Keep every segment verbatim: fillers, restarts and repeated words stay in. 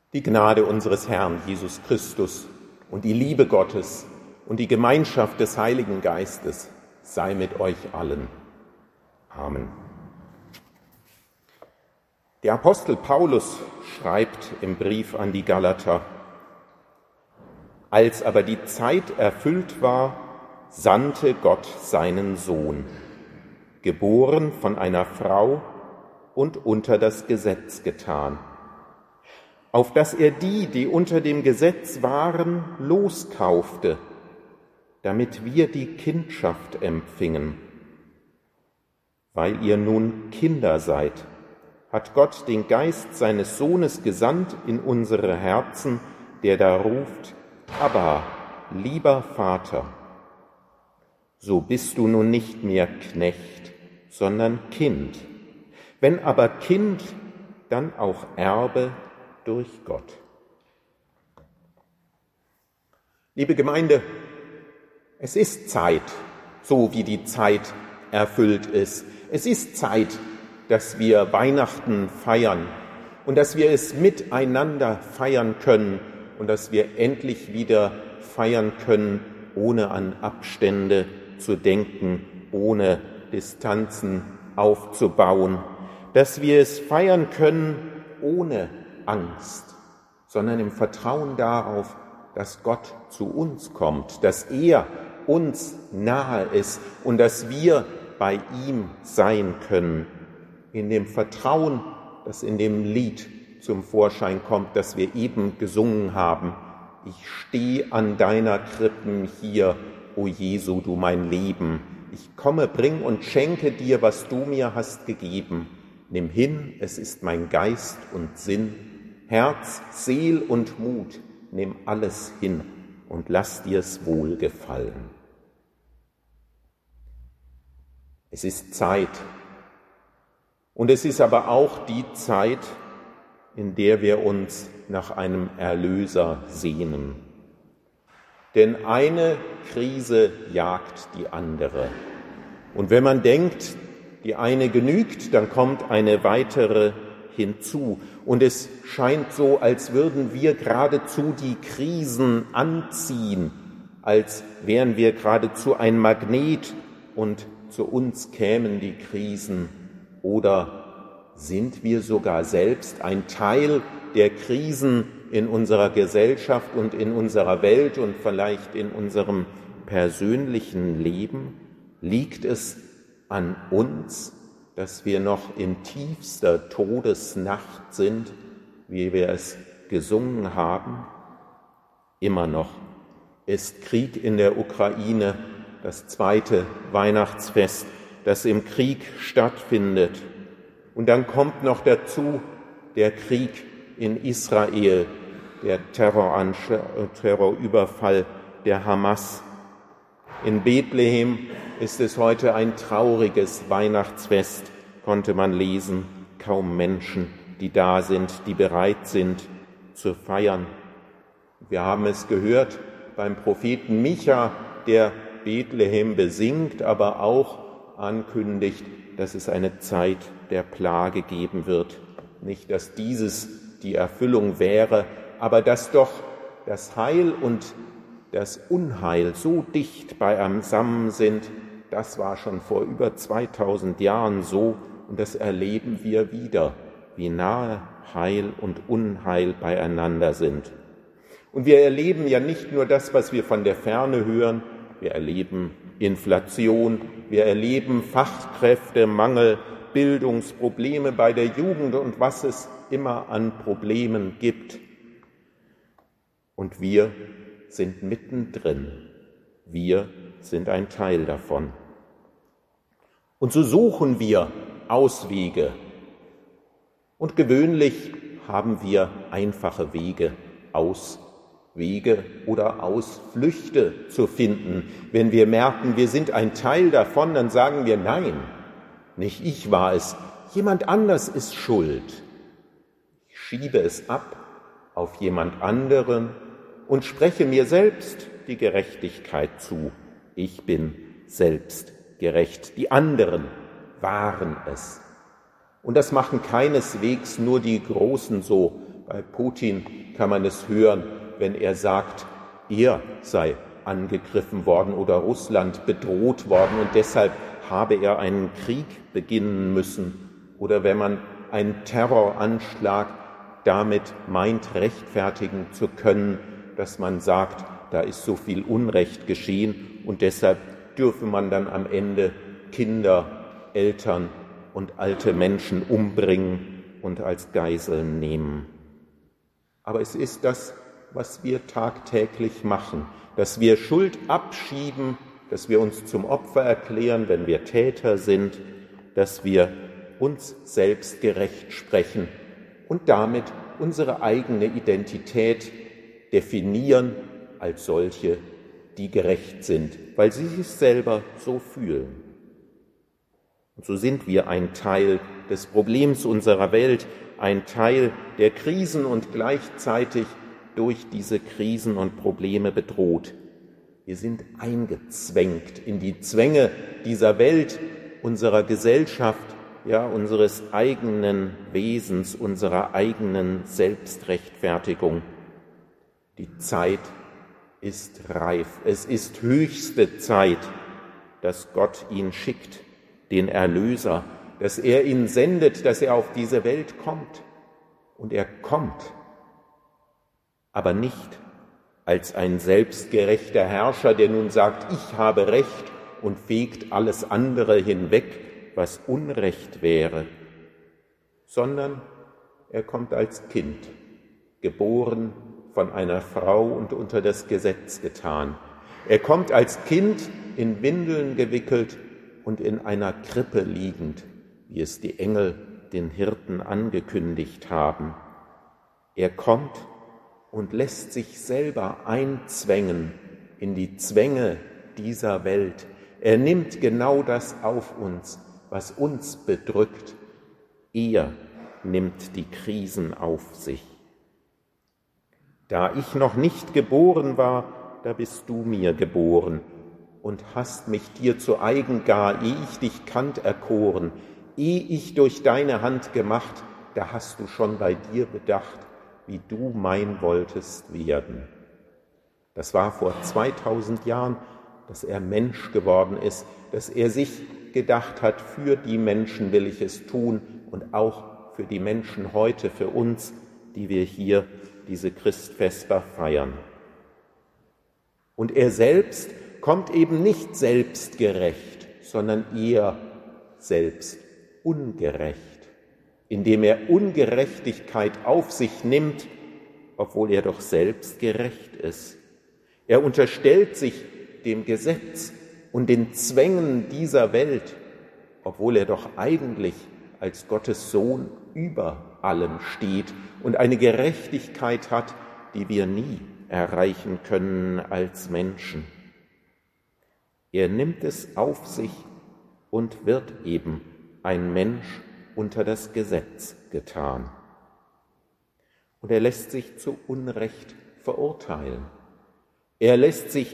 Die Gnade unseres Herrn Jesus Christus und die Liebe Gottes und die Gemeinschaft des Heiligen Geistes sei mit euch allen. Amen. Der Apostel Paulus schreibt im Brief an die Galater: Als aber die Zeit erfüllt war, sandte Gott seinen Sohn, geboren von einer Frau und unter das Gesetz getan, auf dass er die, die unter dem Gesetz waren, loskaufte, damit wir die Kindschaft empfingen. Weil ihr nun Kinder seid, hat Gott den Geist seines Sohnes gesandt in unsere Herzen, der da ruft: Abba, lieber Vater. So bist du nun nicht mehr Knecht, sondern Kind. Wenn aber Kind, dann auch Erbe durch Gott. Liebe Gemeinde, es ist Zeit, so wie die Zeit erfüllt ist. Es ist Zeit, dass wir Weihnachten feiern und dass wir es miteinander feiern können und dass wir endlich wieder feiern können, ohne an Abstände zu denken, ohne Distanzen aufzubauen, dass wir es feiern können ohne Angst, sondern im Vertrauen darauf, dass Gott zu uns kommt, dass er uns nahe ist und dass wir bei ihm sein können. In dem Vertrauen, das in dem Lied zum Vorschein kommt, das wir eben gesungen haben: Ich stehe an deiner Krippen hier, o Jesu, du mein Leben. Ich komme, bring und schenke dir, was du mir hast gegeben. Nimm hin, es ist mein Geist und Sinn, Herz, Seel und Mut, nimm alles hin und lass dir's wohl gefallen. Es ist Zeit, und es ist aber auch die Zeit, in der wir uns nach einem Erlöser sehnen. Denn eine Krise jagt die andere. Und wenn man denkt, die eine genügt, dann kommt eine weitere hinzu. Und es scheint so, als würden wir geradezu die Krisen anziehen, als wären wir geradezu ein Magnet und zu uns kämen die Krisen. Oder sind wir sogar selbst ein Teil der Krisen in unserer Gesellschaft und in unserer Welt und vielleicht in unserem persönlichen Leben? Liegt es an uns, dass wir noch in tiefster Todesnacht sind, wie wir es gesungen haben? Immer noch ist Krieg in der Ukraine, das zweite Weihnachtsfest, das im Krieg stattfindet. Und dann kommt noch dazu der Krieg in Israel, der Terrorüberfall der Hamas. In Bethlehem ist es heute ein trauriges Weihnachtsfest, konnte man lesen. Kaum Menschen, die da sind, die bereit sind zu feiern. Wir haben es gehört beim Propheten Micha, der Bethlehem besingt, aber auch ankündigt, dass es eine Zeit der Plage geben wird. Nicht, dass dieses die Erfüllung wäre, aber dass doch das Heil und das Unheil so dicht beisammen sind, das war schon vor über zweitausend Jahren so und das erleben wir wieder, wie nahe Heil und Unheil beieinander sind. Und wir erleben ja nicht nur das, was wir von der Ferne hören, wir erleben Inflation, wir erleben Fachkräftemangel, Bildungsprobleme bei der Jugend und was es immer an Problemen gibt. Und wir sind mittendrin. Wir sind ein Teil davon. Und so suchen wir Auswege. Und gewöhnlich haben wir einfache Wege, Auswege oder Ausflüchte zu finden. Wenn wir merken, wir sind ein Teil davon, dann sagen wir: Nein, nicht ich war es, jemand anders ist schuld. Ich schiebe es ab auf jemand anderen und spreche mir selbst die Gerechtigkeit zu. Ich bin selbst gerecht. Die anderen waren es. Und das machen keineswegs nur die Großen so. Bei Putin kann man es hören, wenn er sagt, er sei angegriffen worden oder Russland bedroht worden und deshalb habe er einen Krieg beginnen müssen. Oder wenn man einen Terroranschlag damit meint, rechtfertigen zu können, dass man sagt, da ist so viel Unrecht geschehen und deshalb dürfe man dann am Ende Kinder, Eltern und alte Menschen umbringen und als Geiseln nehmen. Aber es ist das, was wir tagtäglich machen, dass wir Schuld abschieben, dass wir uns zum Opfer erklären, wenn wir Täter sind, dass wir uns selbst gerecht sprechen und damit unsere eigene Identität definieren als solche, die gerecht sind, weil sie sich selber so fühlen. Und so sind wir ein Teil des Problems unserer Welt, ein Teil der Krisen und gleichzeitig durch diese Krisen und Probleme bedroht. Wir sind eingezwängt in die Zwänge dieser Welt, unserer Gesellschaft, ja, unseres eigenen Wesens, unserer eigenen Selbstrechtfertigung. Die Zeit ist reif. Es ist höchste Zeit, dass Gott ihn schickt, den Erlöser, dass er ihn sendet, dass er auf diese Welt kommt. Und er kommt, aber nicht als ein selbstgerechter Herrscher, der nun sagt, ich habe Recht und fegt alles andere hinweg, was Unrecht wäre, sondern er kommt als Kind, geboren von einer Frau und unter das Gesetz getan. Er kommt als Kind in Windeln gewickelt und in einer Krippe liegend, wie es die Engel den Hirten angekündigt haben. Er kommt und lässt sich selber einzwängen in die Zwänge dieser Welt. Er nimmt genau das auf uns, was uns bedrückt. Er nimmt die Krisen auf sich. Da ich noch nicht geboren war, da bist du mir geboren und hast mich dir zu eigen gar, ehe ich dich kannt erkoren, ehe ich durch deine Hand gemacht, da hast du schon bei dir bedacht, wie du mein wolltest werden. Das war vor zweitausend Jahren, dass er Mensch geworden ist, dass er sich gedacht hat, für die Menschen will ich es tun und auch für die Menschen heute, für uns, die wir hier diese Christvesper feiern. Und er selbst kommt eben nicht selbstgerecht, sondern eher selbst ungerecht, indem er Ungerechtigkeit auf sich nimmt, obwohl er doch selbst gerecht ist. Er unterstellt sich dem Gesetz und den Zwängen dieser Welt, obwohl er doch eigentlich als Gottes Sohn über allem steht und eine Gerechtigkeit hat, die wir nie erreichen können als Menschen. Er nimmt es auf sich und wird eben ein Mensch unter das Gesetz getan. Und er lässt sich zu Unrecht verurteilen. Er lässt sich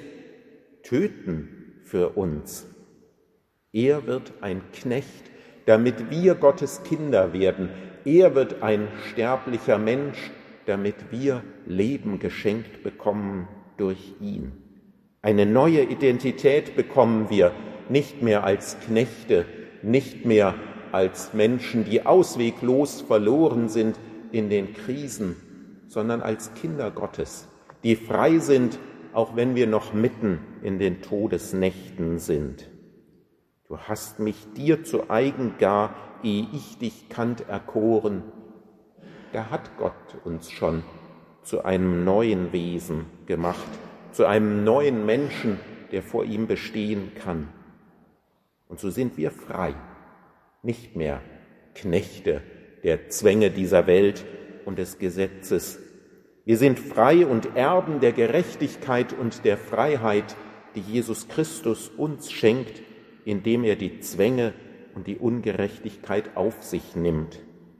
töten für uns. Er wird ein Knecht, damit wir Gottes Kinder werden. Er wird ein sterblicher Mensch, damit wir Leben geschenkt bekommen durch ihn. Eine neue Identität bekommen wir, nicht mehr als Knechte, nicht mehr als Menschen, die ausweglos verloren sind in den Krisen, sondern als Kinder Gottes, die frei sind, auch wenn wir noch mitten in den Todesnächten sind. Du hast mich dir zu eigen gar, ehe ich dich kannt erkoren. Da hat Gott uns schon zu einem neuen Wesen gemacht, zu einem neuen Menschen, der vor ihm bestehen kann. Und so sind wir frei, nicht mehr Knechte der Zwänge dieser Welt und des Gesetzes. Wir sind frei und Erben der Gerechtigkeit und der Freiheit, die Jesus Christus uns schenkt, indem er die Zwänge und die Ungerechtigkeit auf sich nimmt.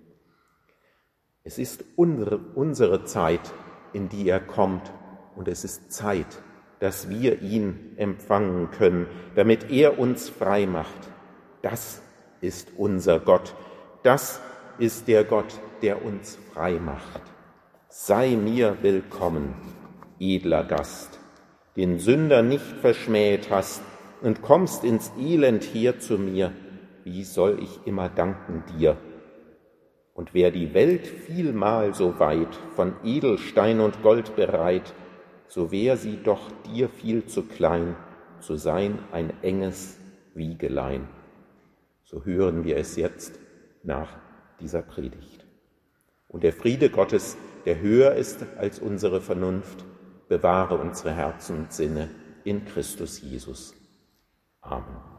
Es ist unsere, unsere Zeit, in die er kommt, und es ist Zeit, dass wir ihn empfangen können, damit er uns frei macht. Das ist unser Gott. Das ist der Gott, der uns frei macht. sei mir willkommen, edler Gast, den Sünder nicht verschmäht hast und kommst ins Elend hier zu mir, wie soll ich immer danken dir? Und wär die Welt vielmal so weit von Edelstein und Gold bereit, so wär sie doch dir viel zu klein, zu sein ein enges Wiegelein. So hören wir es jetzt nach dieser Predigt. Und der Friede Gottes, der höher ist als unsere Vernunft, bewahre unsere Herzen und Sinne in Christus Jesus. Amen.